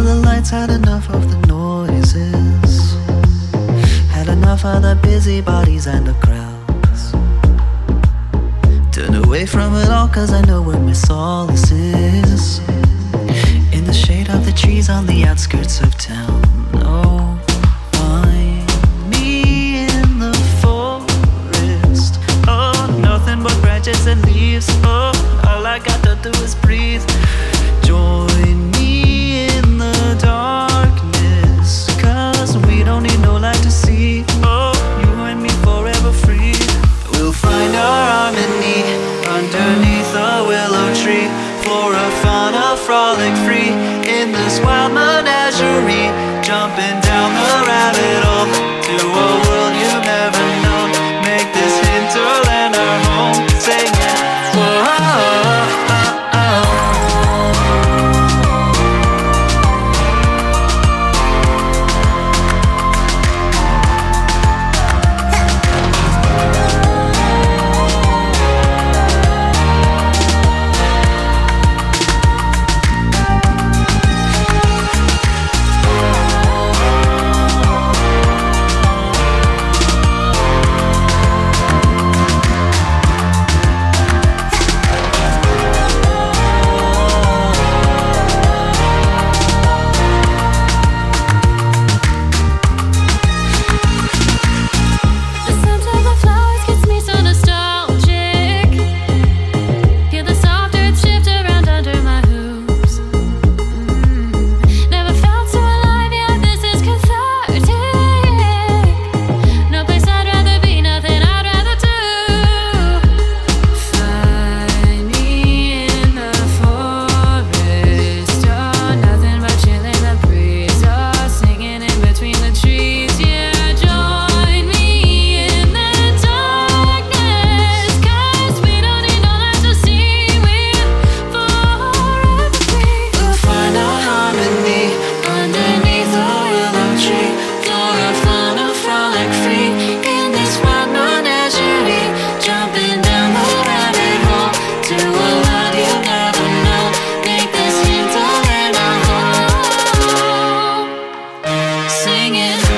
of the lights, had enough of the noises, had enough of the busybodies and the crowds. Turn away from it all, cause I know where my solace is, in the shade of the trees on the outskirts of town. Oh, find me in the forest. Oh, nothing but branches and leaves. Oh, all I gotta do is breathe. Join me in the darkness, cause we don't need no light to see. Oh, you and me forever free. We'll find our harmony underneath a willow tree, for a fun, a frolic free in this wild menagerie, jumping down the rabbit hole to a world you've never known. Make this hinterland our home, singing whoa, oh, oh, oh. Singing